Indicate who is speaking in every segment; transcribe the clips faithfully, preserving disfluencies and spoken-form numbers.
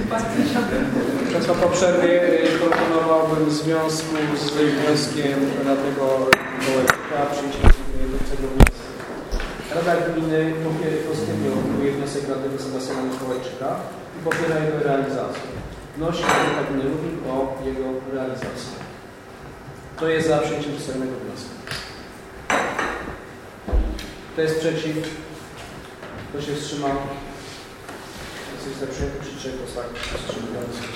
Speaker 1: Państwa, po przerwie proponowałbym w związku z wnioskiem radnego Wołeczka przyjęcie tego wniosku. Rada Gminy pozytywnie opiniuje wniosek radnego Sebastiana Mikołajczyka i popiera jego realizację. Wnosi Rada Gminy Lublin o jego realizację. Kto jest za przyjęciem przedstawionego wniosku? Kto jest przeciw? Kto się wstrzymał? Jest za przyjęty przy trzech głosach wstrzymujących.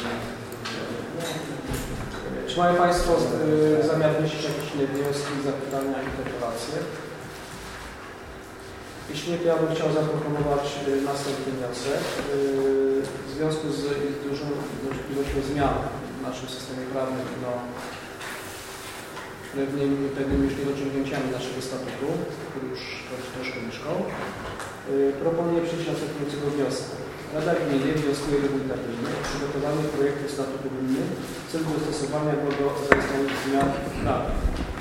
Speaker 1: Czy mają Państwo y, zamiar wnieść jakieś inne wnioski, zapytania, interpelacje? Jeśli nie, to ja bym chciał zaproponować y, następny wniosek. Y, w związku z dużą ilością zmian w naszym systemie prawnym, no, pewnymi, pewnymi już niedociągnięciami naszego statutu, który już troszkę mieszkał, y, proponuję przyjść następującego wniosku. Rada Gminy wnioskuje do Wójta Gminy o przygotowanie projektu statutu gminy w celu dostosowania go do zaistniałych zmian w prawie.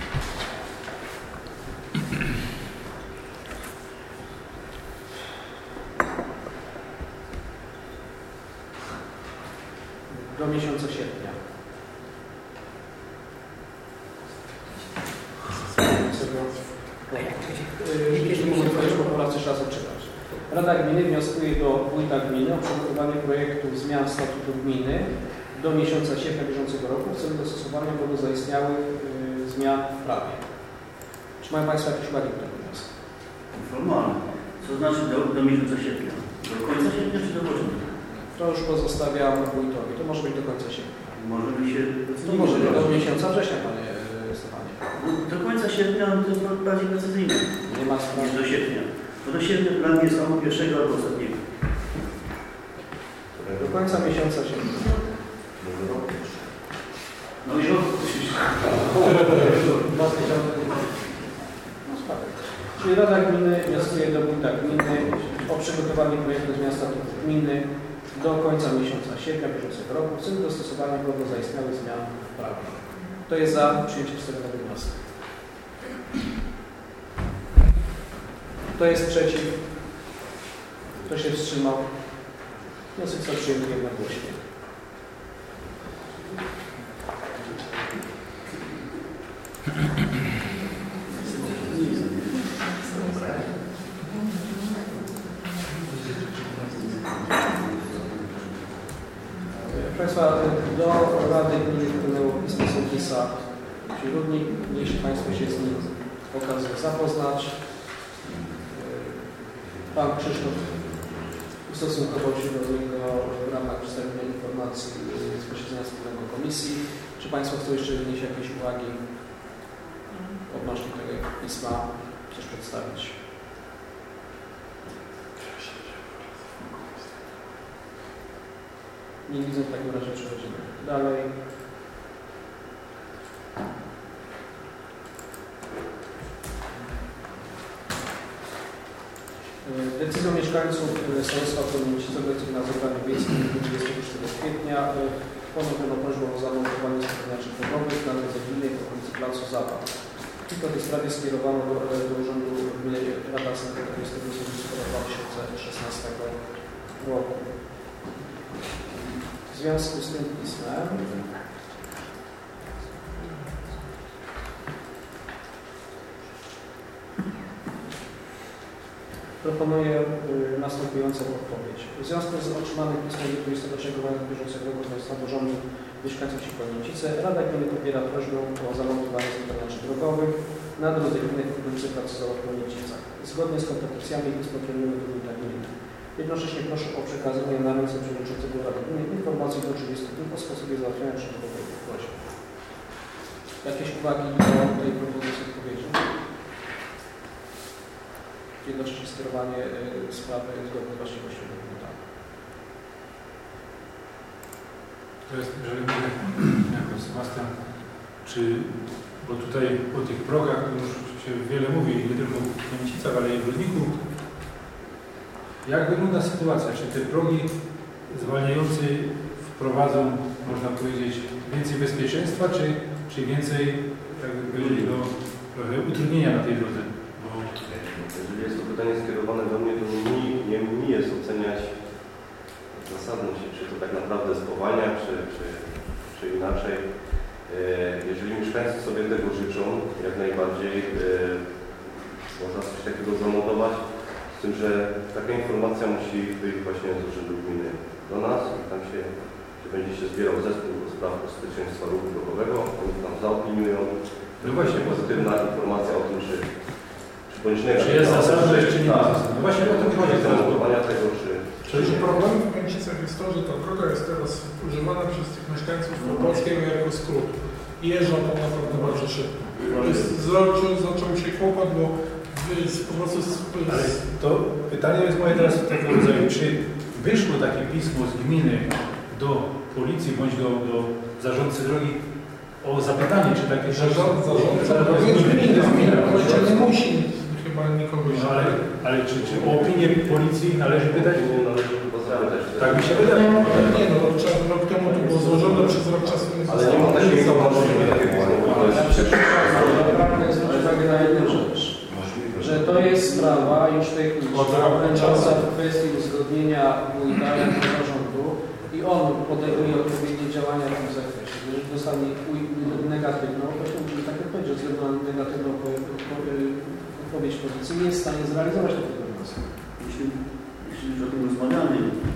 Speaker 1: Do miesiąca sierpnia. Jeśli mogę powiedzieć po poprawce, trzeba zaczynać. Rada Gminy wnioskuje do Wójta Gminy o przygotowanie projektu zmian statutu gminy do miesiąca sierpnia bieżącego roku w celu dostosowania go do zaistniałych y, zmian w prawie. Czy mają Państwo jakieś uwagi do tego wniosku?
Speaker 2: Formalne. Co znaczy do, do miesiąca sierpnia? Do końca sierpnia czy do początku?
Speaker 1: To już pozostawiam Wójtowi. To może być do końca sierpnia.
Speaker 2: Może by się...
Speaker 1: To może być do miesiąca września, Panie Stefanie.
Speaker 2: No, do końca sierpnia to jest bardziej precyzyjne.
Speaker 1: Nie ma sprawy.
Speaker 2: Niż do sierpnia. Bo do sierpnia dla mnie jest albo pierwszego, albo ostatniego.
Speaker 1: Do końca miesiąca sierpnia.
Speaker 2: No i rok.
Speaker 1: Czyli Rada Gminy wnioskuje do Wójta Gminy o przygotowanie projektu zmian statutu gminy do końca miesiąca sierpnia bieżącego roku w celu dostosowania go do zaistniałych zmian w prawie. Kto jest za przyjęciem przedstawionego wniosku? Kto jest przeciw? Kto się wstrzymał? Wniosek został przyjęty jednogłośnie. Proszę Państwa, do Rady Gminy wpłynęło pismo sołtysa Rudnik. Jeśli Państwo się z nim okazją zapoznać. Pan Krzysztof ustosunkował się do niego w ramach przedstawienia informacji z posiedzenia wspólnego komisji. Czy Państwo chcą jeszcze wnieść jakieś uwagi odnośnie tego pisma? Coś przedstawić? Nie widzę, w takim razie przechodzimy dalej. Decyzją mieszkańców Sołectwa Konięcice obecnych na zebraniu wiejskim dwudziestego szóstego kwietnia ponowiono prośbą o zamontowanie sterowaczy drogowych na drodze gminnej w okolicy placu Zabaw. I to w tej sprawie skierowano do, do Urzędu Gminy Rada dwudziestego ósmego dwa tysiące szesnastego roku. W związku z tym pismem proponuję y, następującą odpowiedź. W związku z otrzymanym pismem dwudziestego trzeciego maja bieżącego roku z samorządu mieszkańców Konięcice Rada Gminy popiera prośbę o zamontowanie sterowaczy drogowych na drodze gminnej w okolicy placu Zabaw w Konięcicach. Zgodnie z kompetencjami pismo kierujemy do Wójta Gminy. Jednocześnie proszę o przekazywanie na ręce przewodniczącego Rady Gminy informacji do trzydziestu dni o sposobie załatwiania przedmiotowej prośby. Jakieś uwagi do tej propozycji odpowiedzi? Jednocześnie skierowanie y, sprawy zgodnie z właściwością Wójta.
Speaker 3: To jest, jeżeli mówię jako Sebastian, czy, bo tutaj o tych progach już się wiele mówi, nie tylko w Konięcicach, ale i w Rudniku. Jak wygląda sytuacja? Czy te progi zwalniające wprowadzą, można powiedzieć, więcej bezpieczeństwa, czy, czy więcej, jakby powiedzieli, do trochę utrudnienia na tej drodze? Bo...
Speaker 4: Jeżeli jest to pytanie skierowane do mnie, to mi, nie mi jest oceniać zasadność, czy to tak naprawdę spowalnia, czy, czy, czy inaczej. Jeżeli mieszkańcy sobie tego życzą, jak najbardziej można coś takiego zamontować, z tym, że taka informacja musi wyjść właśnie z urzędu gminy do nas i tam się, się będzie się zbierał zespół do spraw bezpieczeństwa ruchu drogowego, oni tam zaopiniują.
Speaker 3: No właśnie,
Speaker 4: pozytywna informacja o tym, czy, czy bądź negatywna.
Speaker 3: Czy jest zasadność, czy nie ma. No właśnie o tym chodzi.
Speaker 4: Zamontowania tego, czy...
Speaker 5: Czyli problemem w Kęcicach jest to, że ta droga jest teraz używana przez tych mieszkańców Polskiego jako skrót. I jeżdżą tam naprawdę bardzo szybko. Zaczął, zaczął się kłopot, bo z, po prostu... Z,
Speaker 3: Ale to pytanie jest moje teraz w takim rodzaju. Czy wyszło takie pismo z gminy do policji bądź do, do zarządcy drogi o zapytanie, czy takie...
Speaker 5: Zarząd, zarządca drogi jest gmina. Policja nie musi chyba nikogo...
Speaker 3: No, ale, ale czy, czy o opinię policji należy pytać?
Speaker 4: Nie należy pozdrawiać.
Speaker 3: Tak mi się wydaje.
Speaker 5: Nie no, rok, rok temu to było złożone przez rok czasu.
Speaker 4: Ale nie ma takiej informacji, że takie było.
Speaker 1: Naprawdę zwróć uwagę na jedną rzecz, że to jest sprawa już techniczna, wręcząca w kwestii uzgodnienia wójta jako zarządu i on podejmuje odpowiednie działania w tym zakresie. Jeżeli dostanie negatywną, to musimy tak jak powiedzieć, że ze względu na negatywną odpowiedź policji nie jest w stanie zrealizować takiego wniosku.
Speaker 2: Jeśli, jeśli już o tym rozmawiamy,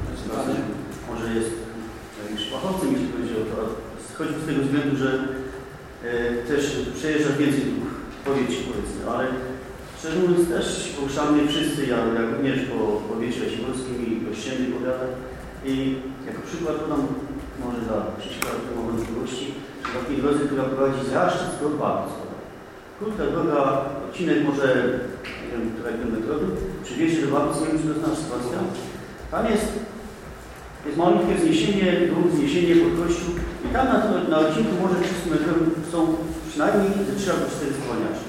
Speaker 2: może jest jakimś fachowcem, jeśli chodzi o to, chodzi z tego względu, że e, też przejeżdża więcej dróg, powieci powiedzmy, ale szczerze mówiąc też poruszamy wszyscy, ja, jak również po powiecie raciborskim i kościelnej powiatach i jako przykład podam może dla przykładu wątpliwości, że w takiej drodze, która prowadzi z Raszczyc do Bartów. Krótka droga, odcinek może, nie wiem, która kilometrowy, przy wjeździe do Bartów jest już doznaczna sytuacja. Tam jest Jest malutkie wzniesienie, dół, wzniesienie pod kościół i tam na, na odcinku może trzystu metrowym są przynajmniej trzy albo cztery spowalniacze.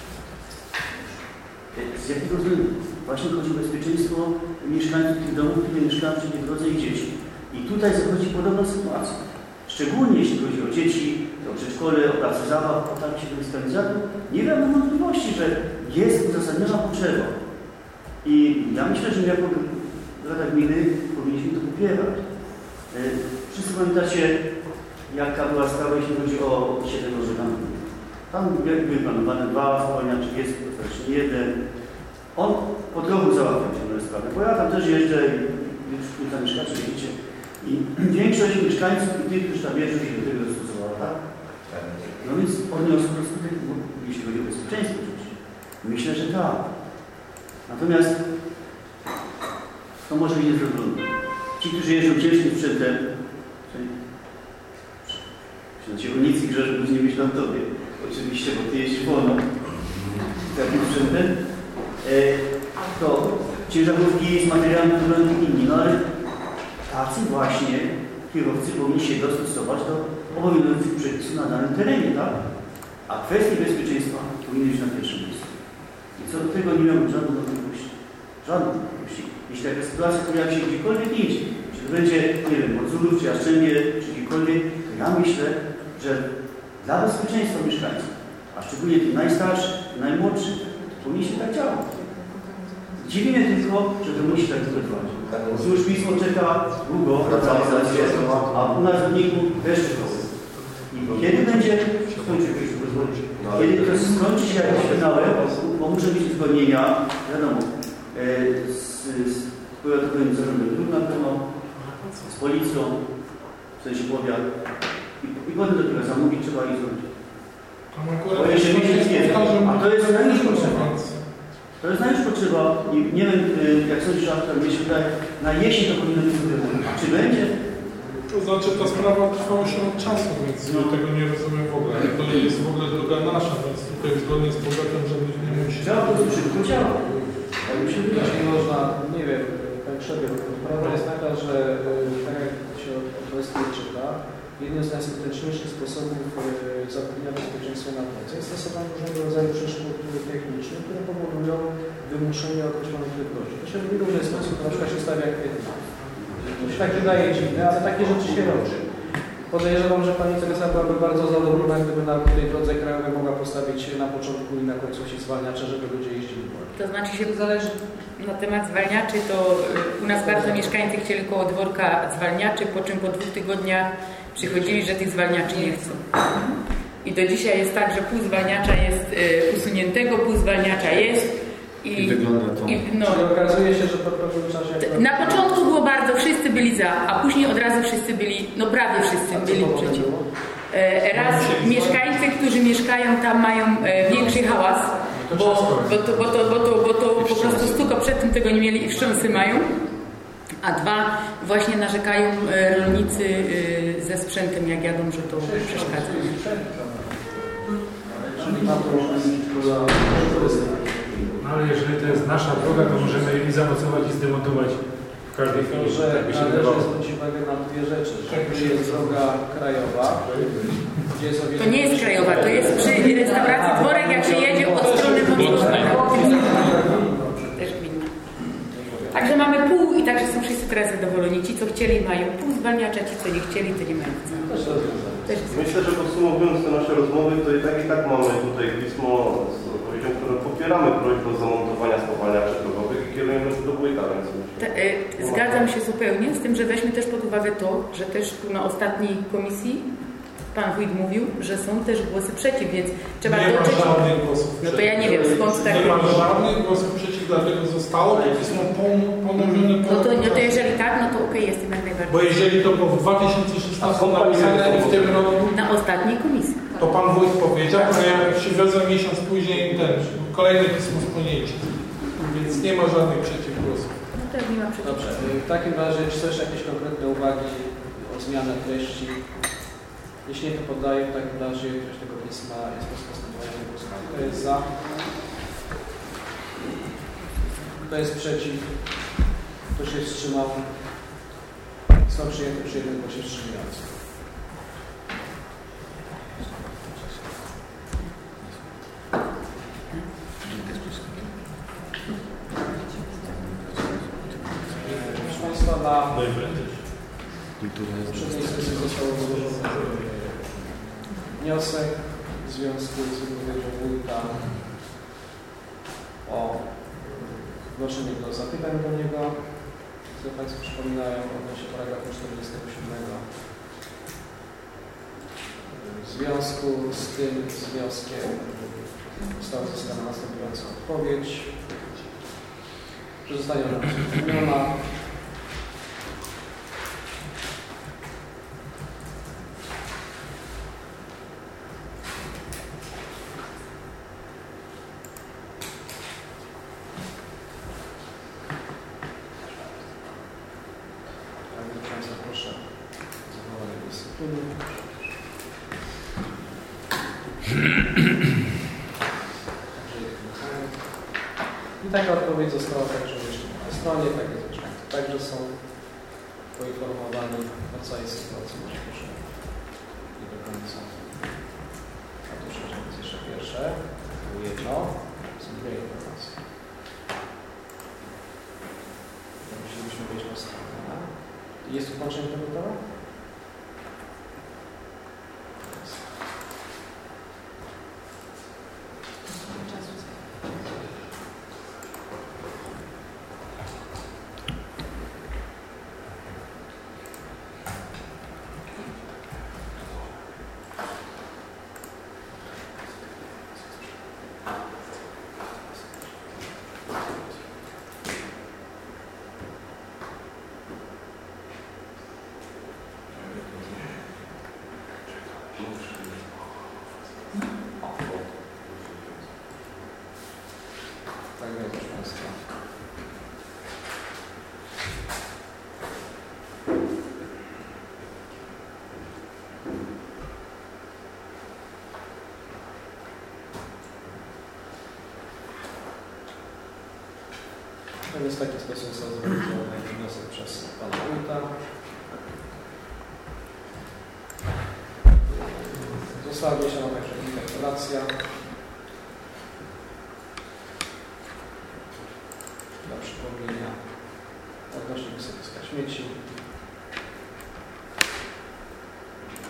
Speaker 2: Z jakiego względu? Właśnie chodzi o bezpieczeństwo mieszkańców tych domów, które mieszkają przy tej drodze i dzieci. I tutaj zachodzi podobna sytuacja. Szczególnie jeśli chodzi o dzieci, o przedszkole, o pracy zabaw, o tak się wyspędzaniu, nie mam wątpliwości, że jest uzasadniona potrzeba. I ja myślę, że my jako Rada Gminy powinniśmy to popierać. Wszyscy pamiętacie, jaka była sprawa, jeśli chodzi o siedem orzekami. Tam były planowane dwa spowalniacze, jest ostatecznie jeden. On po trochu załatwiał się tę sprawę, bo ja tam też jeżdżę i już tam mieszkacie, widzicie. I większość mieszkańców i tych, którzy tam jeżdżą, się do tego dostosowała, tak? No więc odniosło to skutek, jeśli chodzi o bezpieczeństwo oczywiście. Myślę, że tak. Natomiast to może być niezrobione. Ci, którzy jeżdżą ciężkim sprzętem, czyli rolnicy grzeżą, nie myślą o tobie, oczywiście, bo ty jeździsz wolno takim sprzętem, to ciężarówki z materiałami budowlanym inni, no ale tacy właśnie kierowcy powinni się dostosować do obowiązujących przepisów na danym terenie, tak? A kwestie bezpieczeństwa powinny być na pierwszym miejscu. I co do tego nie miałbym żadnych wątpliwości. Żadnych wątpliwości. Jeśli taka sytuacja pojawi się gdziekolwiek indziej, czy to będzie, nie wiem, Modzurów, czy Jastrzębie, czy gdziekolwiek, to ja myślę, że dla bezpieczeństwa mieszkańców, a szczególnie tych najstarszych, najmłodszych, powinniśmy tak działać. Dziwi mnie tylko, że to musi tak trwać. Cóż, pismo czeka długo na realizację, a u nas w Rybniku też czekało. I kiedy będzie, kiedy to skończy się jakimś finałem, bo muszę mieć uzgodnienia, wiadomo, z, z powiatowym zarządem dróg na pewno, z policją, w sensie powiat, i, i potem dopiero zamówić trzeba i zrobić. Bo jeżeli nie, a to jest najmniejsza potrzeba. To jest najmniejsza potrzeba i nie wiem, jak sądzisz, że mnie się wydaje, na jesień to powinno być zrobione. Czy będzie?
Speaker 5: To znaczy, ta sprawa trwała się od czasu, więc no. Ja tego nie rozumiem w ogóle. To jest w ogóle droga nasza, więc tutaj zgodnie z powiatem, że nie musi...
Speaker 1: Działa to szybko działa. Ale mi się wydaje, że można, nie wiem, tak przebieg. Prawda jest taka, że tak jak się obecnie czyta, jednym z najskuteczniejszych sposobów zapewnienia bezpieczeństwa na drodze jest stosowanie różnego rodzaju przeszkód technicznych, które powodują wymuszenie określonych prędkości. To się robi w różny sposób, na przykład się stawia kwietnik. To się tak wydaje dziwne, ale takie rzeczy się robi. Podejrzewam, że pani Teresa byłaby bardzo zadowolona, gdyby na tej drodze krajowej mogła postawić na początku i na końcu ci zwalniacze, żeby ludzie jeździli.
Speaker 6: To znaczy się zależy na temat zwalniaczy, to u nas bardzo mieszkańcy chcieli koło dworka zwalniaczy, po czym po dwóch tygodniach przychodzili, że tych zwalniaczy nie chcą. I do dzisiaj jest tak, że pół zwalniacza jest y, usuniętego, pół zwalniacza jest. I,
Speaker 7: I wygląda to.
Speaker 6: I, no,
Speaker 1: Czyli okazuje się, że po pewnym czasie...
Speaker 6: Na początku było bardzo, wszyscy byli za, a później od razu wszyscy byli, no prawie wszyscy byli przeciw. E, raz mieszkańcy, którzy mieszkają tam, mają e, większy hałas, bo, bo, to, bo, to, bo, to, bo to po prostu stuko przed tym tego nie mieli i wstrząsy mają. A dwa, właśnie narzekają e, rolnicy e, ze sprzętem, jak jadą, że to przeszkadza.
Speaker 1: Czyli ma to
Speaker 3: No ale jeżeli to jest nasza droga, to możemy i zamocować i zdemontować w każdej chwili.
Speaker 1: To, że
Speaker 3: tak by się
Speaker 1: należy
Speaker 3: wydawało.
Speaker 1: zwrócić uwagę na dwie rzeczy. Że jest droga krajowa, gdzie jest o wiele...
Speaker 6: To nie jest krajowa, to jest przy restauracji Dworek, jak się jedzie od strony Wątłowska. Też gminna. Także mamy pół i także są wszyscy teraz zadowoleni. Ci, co chcieli, mają pół zwalniacza, ci, co nie chcieli, to nie mają wcale.
Speaker 4: Myślę, że podsumowując te nasze rozmowy, to i tak i tak mamy tutaj pismo z odpowiedzią, które popieramy prośbę o zamontowania spowalniaczy drogowych i kierujemy to do wójta, więc
Speaker 6: Ta, y, zgadzam się zupełnie, z tym, że weźmy też pod uwagę to, że też tu na ostatniej komisji pan wójt mówił, że są też głosy przeciw, więc trzeba
Speaker 5: nie
Speaker 6: dotrzeć...
Speaker 5: ma żadnych głosów
Speaker 6: No to ja nie wiem, skąd tak...
Speaker 5: Nie ma żadnych głosów przeciw, dlatego zostało to pismo ponowione po...
Speaker 6: No to, no to jeżeli tak, no to okej, okay, jestem jak najbardziej.
Speaker 5: Bo jeżeli to było w dwa tysiące szesnastym napisane i w tym roku,
Speaker 6: Na ostatniej komisji.
Speaker 5: to pan wójt powiedział, a ja przywiozłem miesiąc później ten, kolejne pismo z ponięcia. Więc nie ma żadnych przeciwgłosów.
Speaker 6: No to nie ma przeciw.
Speaker 1: Dobrze, w takim razie czy też jakieś konkretne uwagi o zmianę treści? Jeśli nie, to poddaję w takim razie treść tego pisma jest postępowanie głosowania. Kto jest za? Kto jest przeciw? Kto się wstrzymał? Są przyjęte przy jednym głosie wstrzymującym. Proszę Państwa, na poprzedniej sesji został złożony wniosek w związku z wypowiedzią wójta o wnoszeniu do zapytań do niego. Co Państwo przypominają odnośnie paragrafu czterdziestego siódmego. W związku z tym z wnioskiem została uzyskana następująca odpowiedź, że zostanie ona uzupełniona. Proszę o zachowanie dyscypliny. I taka odpowiedź została także umieszczona na stronie, tak jest mieszkańcy także są poinformowani o całej sytuacji, może nie do końca. A tu przeczytać jeszcze pierwsze, to jedno, są dwie informacje. Musielibyśmy wejść na stronę. Jest tłumaczenie tego gotowe? Tak jest, proszę Państwa. Więc w taki sposób został zrealizowany wniosek przez pana wójta. Została wniesiona także interpelacja dla przypomnienia odnośnie wysypiska śmieci.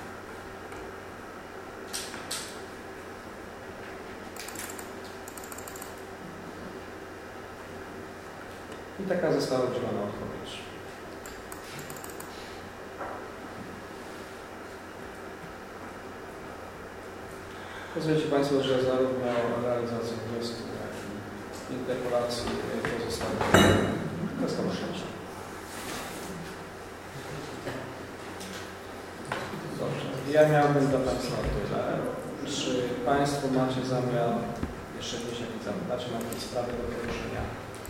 Speaker 1: taka została udzielona odpowiedź. Pozwólcie Państwo, że zarówno realizację wniosku, jak i interpolacji pozostały bez komentarza. Dobrze. Ja miałbym dla Państwa tyle. Czy Państwo macie zamiar jeszcze jakieś zapytać, macie sprawy do poruszenia?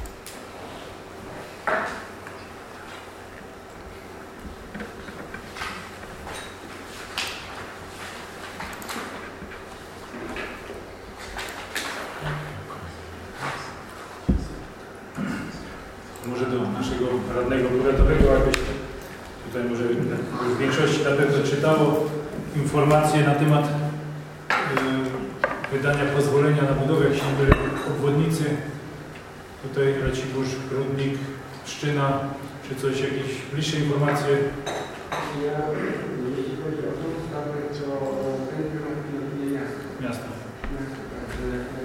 Speaker 3: Może do naszego radnego powiatowego, jakbyś tutaj może w większości na pewno czytało informacje na temat y, wydania pozwolenia na budowę jakiejś obwodnicy. Tutaj Racibórz, Rudnik, Pszczyna, czy coś, jakieś bliższe informacje?
Speaker 7: Ja, jeśli chodzi o tą sprawę, to ten kierunek pilnuje miasto.
Speaker 3: Miasto.
Speaker 7: Miasto, także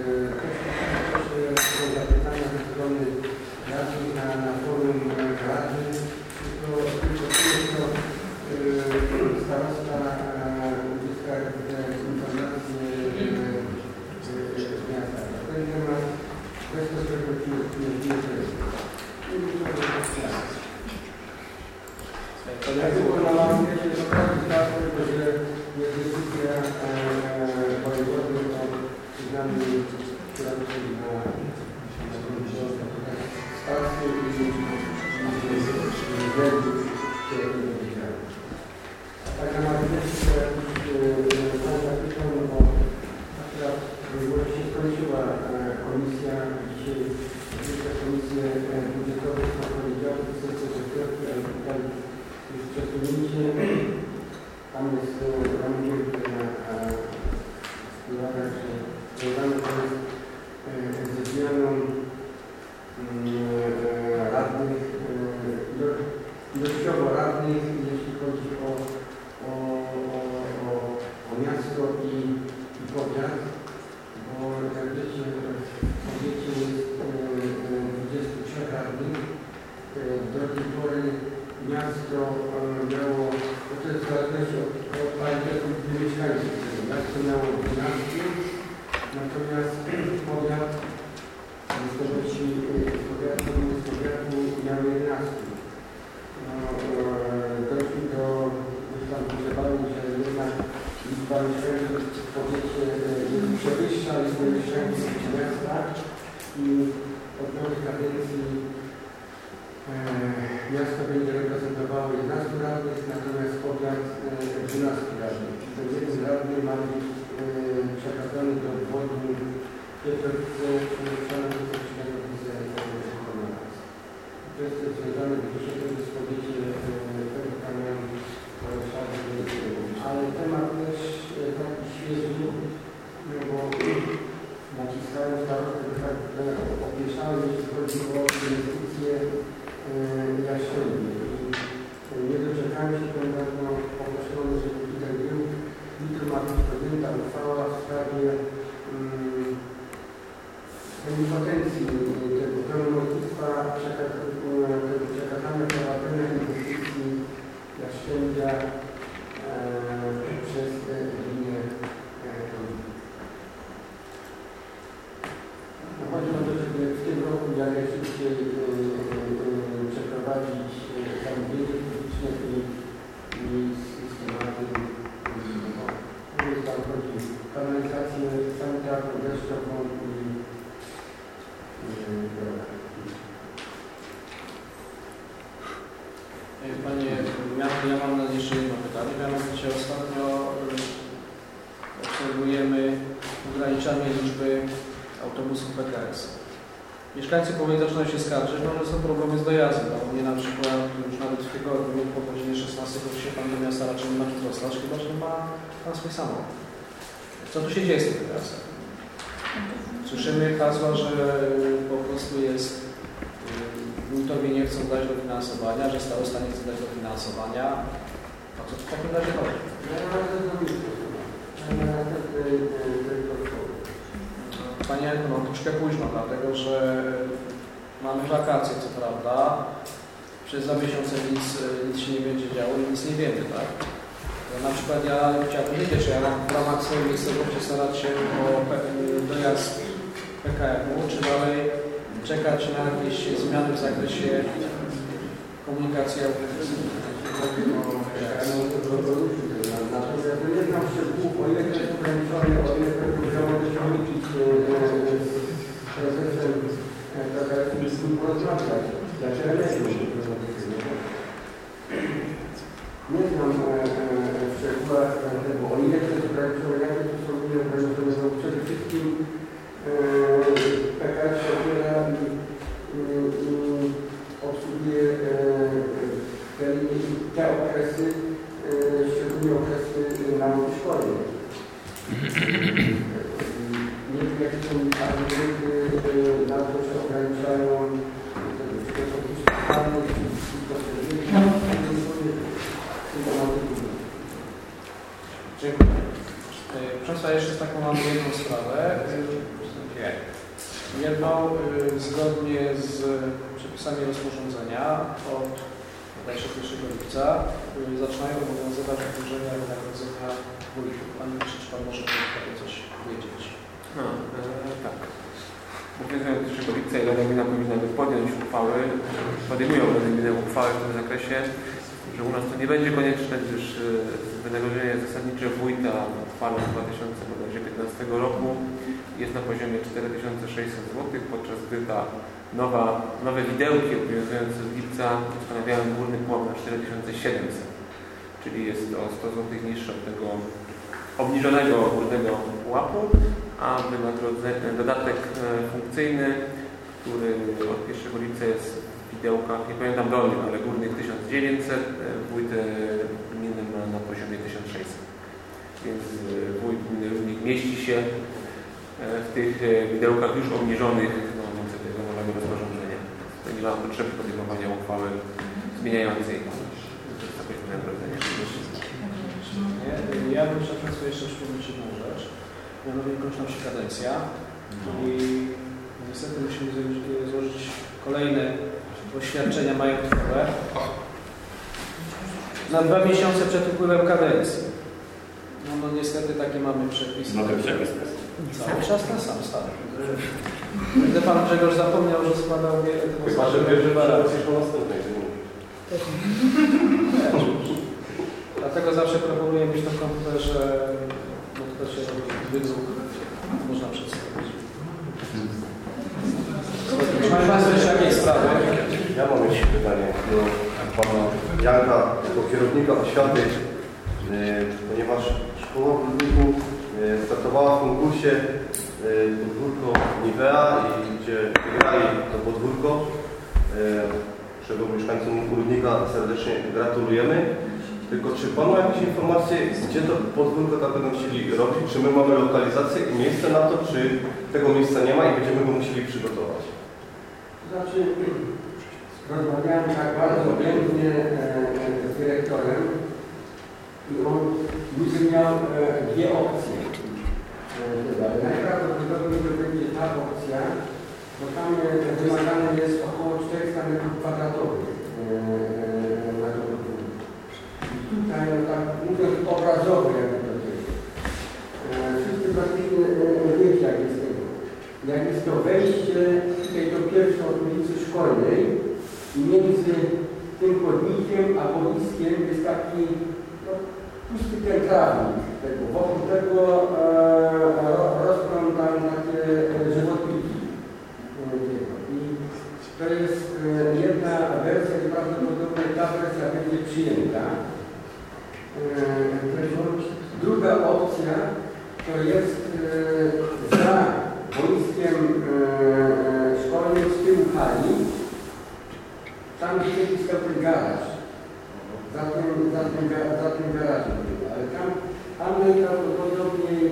Speaker 7: też są zapytania ze strony radnych na, na forum radnych, tylko tylko to starosta uzyska informacje z miasta. Ten temat bezpośrednio pilnuje prezydent. Ja tylko na łamie się zobaczyć tak, że jest decyzja wojewody o przyznaniu środków na stację i względów się dowiedziałem. Tak na marginesie Pan zapytał, bo akurat się skończyła komisja, dzisiaj odbyła komisję budżetową na poniedziałek, sesję czwartku, ale tutaj już przesunięcie. Tam jest ramówek na sprawach, że związane to jest ze zmianą radnych, ilościowo radnych, jeśli chodzi o, o, o, o, o miasto i, i powiat, bo jak wiecie, w powiecie jest dwudziestu trzech radnych. Do tej pory miasto miało, bo to jest w zależności od, od parytetu mieszkańców. Miasto miało dwanaście, natomiast powiat wysokości powiatu, powiatu miały jedenaście. No, doszli do, już tam pogrzebali, że jednak liczba mieszkańców w powiecie jest przewyższa liczbę mieszkańców miasta i od nowej kadencji miasto będzie reprezentowało jedenastu radnych, natomiast powiat dwunastu radnych. Ten jeden radny ma być przekazany do obwodu Pietrowce, Czarnowice, to jest związane bezpośrednio z powiecie tego kamionu Warszawy, ale temat też taki świeży, no bo naciskają starostę, tak opieszały, jeśli chodzi o inwestycje Jastrzębie. Nie doczekałem się, ponieważ no, poproszono, żeby tutaj był. Jutro ma być podjęta uchwała w sprawie um, potencji tego pełnomocnictwa, tego przekazania prowadzenia inwestycji Jastrzębia e, przez linię e, no, chodzi o to, żeby w tym roku jak najszybciej e, e, przeprowadzić zamówienie publiczne i, i systematy. No, tam chodzi o kanalizację sanitarną, deszczową i
Speaker 1: Panie, ja, ja mam jeszcze jedno pytanie. Mianowicie ostatnio obserwujemy ograniczanie liczby autobusów P K S. Mieszkańcy powoli zaczynają się skarżyć, no, że są problemy z dojazdem. No, mnie na przykład już nawet w tygodniu po godzinie szesnastej, kiedy się Pan do miasta raczej nie ma gdzie dostać, chyba że ma Pan swój samochód. Co tu się dzieje z tym P K S-em? Słyszymy hasła, że po prostu jest wójtowie nie chcą dać dofinansowania, że starosta nie chce dać dofinansowania. A co w takim razie chodzi? Panie, no troszkę późno, dlatego że Mamy wakacje, co prawda. Przez dwa miesiące nic, nic się nie będzie działo i nic nie wiemy, tak? Na przykład ja chciałbym wiedzieć, że ja w ramach swojej miejscowości starać się o dojazd P K M-u, czy dalej czekać na jakieś zmiany w zakresie komunikacji autobusowej.
Speaker 7: Natomiast nie znam szczegółów, o ile to jest ograniczone, o ile to jest ograniczyć z prezesem P K M-u porozmawiać. Dlaczego nie znam w szczegółach tego, o ile to jest ograniczone, jakie to są inne ograniczone, bo przede wszystkim P K M się opiera i obsługuje te okresy, szczególnie okresy nauki szkolnej. Nie wiem, jakie są argumenty na to, że ograniczają
Speaker 1: Dziękuję. Proszę Państwa, jeszcze taką mam jedną sprawę. Jedną, zgodnie z przepisami rozporządzenia od pierwszego lipca zaczynają obowiązywać obniżenia wynagrodzenia wójtów. Panie Ministrze, czy Pan może coś wiedzieć?
Speaker 8: No, e, tak. Obowiązując od pierwszego lipca i Rada Gmina powinna by podjąć uchwały, podejmują Rady Gminy uchwały w tym zakresie, że u nas to nie będzie konieczne, gdyż wynagrodzenie zasadnicze wójta w uchwale z dwa tysiące piętnastego roku jest na poziomie cztery tysiące sześćset złotych, podczas gdy ta nowa, nowe widełki obowiązujące z lipca ustanawiają górny pułap na cztery tysiące siedemset, czyli jest o sto złotych niższy od tego obniżonego górnego pułapu, a wynagrodzenie, dodatek funkcyjny, który od pierwszego lipca jest w widełkach, nie pamiętam dolnych, ale górnych tysiąc dziewięćset, wójt gminy ma na poziomie tysiąc sześćset. Więc wójt gminy Rudnik mieści się w tych widełkach już obniżonych na mocy tego nowego rozporządzenia. To nie ma potrzeby podejmowania uchwały zmieniającej wysokość wynagrodzenia.
Speaker 1: Ja bym chciał Państwu jeszcze przypomnieć jedną rzecz. Mianowicie kończy nam się kadencja i niestety musimy złożyć kolejne oświadczenia majątkowe na dwa miesiące przed upływem kadencji. No, no niestety takie mamy przepisy.
Speaker 4: No to przepis
Speaker 1: Cały czas ten sam stary. Gdy Pan Grzegorz zapomniał, że składał wiele tego
Speaker 4: chyba, że bierze rację po następnej.
Speaker 1: Dlatego zawsze proponuję mieć na komputerze, bo to się robi wydruk, można przedstawić. Czy mają Państwo jeszcze jakieś sprawy?
Speaker 4: Ja mam jeszcze pytanie do Pana Janka, jako kierownika oświaty, ponieważ szkoła w Ludwiku startowała w konkursie podwórko Nivea i gdzie wygrali to podwórko, czego mieszkańcom Ludwika serdecznie gratulujemy. Tylko czy Pan ma jakieś informacje, gdzie to podwórko tak będą chcieli robić? Czy my mamy lokalizację i miejsce na to, czy tego miejsca nie ma i będziemy go musieli przygotować?
Speaker 7: To znaczy, rozmawiałem tak bardzo pięknie z dyrektorem i on niby miał dwie opcje. Najprawdopodobniej to będzie ta opcja, bo tam wymagane jest około czterysta metrów kwadratowych na to podwórko. Tutaj, no tak mówiąc obrazowo, jakby to jest. Wszyscy praktycznie wiecie, jak jest tego. Jak jest to wejście tutaj do pierwszej od ulicy Szkolnej i między tym chodnikiem a boiskiem jest taki no, pusty ten trawnik. Tego. Wokół tego e, rosną tam takie żywotniki. I to jest jedna wersja i prawdopodobnie ta wersja będzie przyjęta. Druga opcja to jest za boiskiem szkolnym z tyłu hali, tam gdzie jest ten garaż, za tym, za tym, za tym garażem, ale tam, tam najprawdopodobniej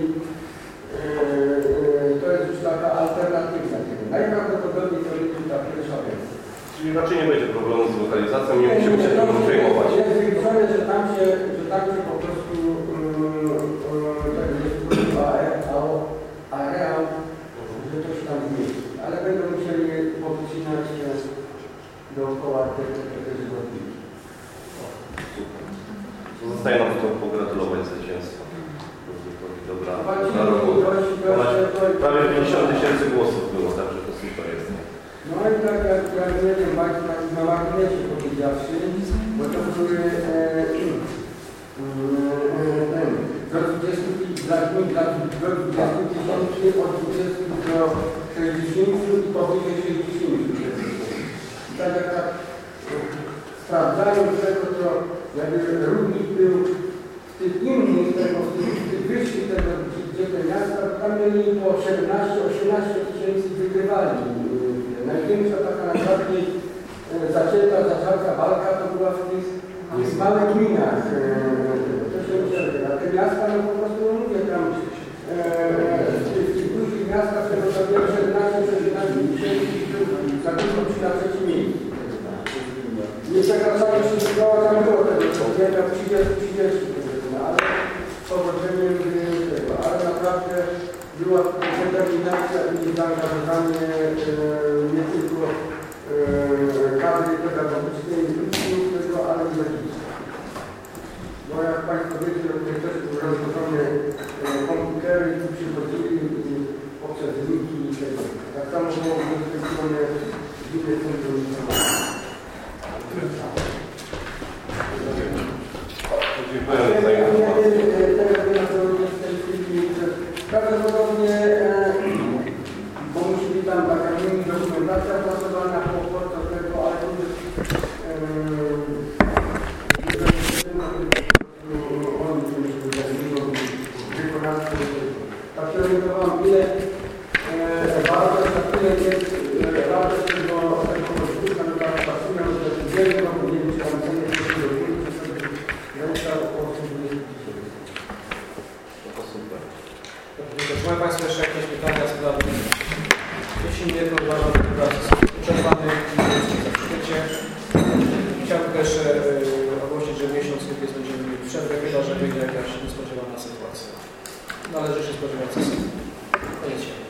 Speaker 7: to jest już taka alternatywa. Najprawdopodobniej to będzie ta pierwsza wersja.
Speaker 4: Czyli raczej nie będzie problemu z lokalizacją, nie musimy się tym przejmować.
Speaker 7: Jest wyliczone, że tam się, że tam się po prostu areał, że to się tam zmieści. Ale będą musieli powycinać
Speaker 4: Pozostaje nam tylko pogratulować zwycięstwa. Dobra, na roku. Prawie pięćdziesiąt tysięcy głosów było, także to super jest.
Speaker 7: No i tak jak, jak nie wiem, bardziej tak na marginesie powiedziawszy, bo to były e, e, do dwudziestu dla dwudziestu tysięcy, od dwudziestu do sześćdziesięciu i powyżej sześćdziesięciu tysięcy. Tak jak tak sprawdzając tego, to jakby równik był w tych innych, tego, w tych, w tych wyższych, tego, gdzie te miasta, tam mieli po siedemnaście osiemnaście tysięcy wygrywali. Największa taka najbardziej zacięta, zaczarka walka to była w tych, tych małych gminach. To się ucieka. A te miasta, no po prostu no mówię tam, w tych, tych dużych miastach tego zabiera siedemnaście osiemnaście tysięcy, za dużo przy na trzecim miejscu. Nie przekraczało się szkoła, tam było tego, jak trzydzieści trzydzieści, ale z powodzeniem tego, ale naprawdę była determinacja i zaangażowanie nie tylko kadry pedagogicznej, tego, ale i rodziców. Bo jak Państwo wiecie, to tutaj też były rozłożone komputery i tu przychodzili poprzez linki i tego. Tak samo było w tej stronie gminy centrum. Prawdopodobnie, bo musi być tam taka mini dokumentacja opracowana po opłatach tego, ale to jest wykonawcy. Tak się orientowałam, ile wartość, na tyle jest wartość tego odcinka, no tak pracują, że w wielu roku nie wiem, czy tam cenie się do góry, czy sobie ręka około dwudziestu tysięcy.
Speaker 4: To super.
Speaker 1: Czy mają Państwo jeszcze jakieś pytania, sprawy? Jeśli nie, to uważam, że proces jest wyczerpany i jest w przybycie. Chciałbym też ogłosić, że miesiąc jest będziemy mieli przerwę, chyba że wyjdzie jakaś niespodziewana sytuacja. Należy się spodziewać sesji. Koniec.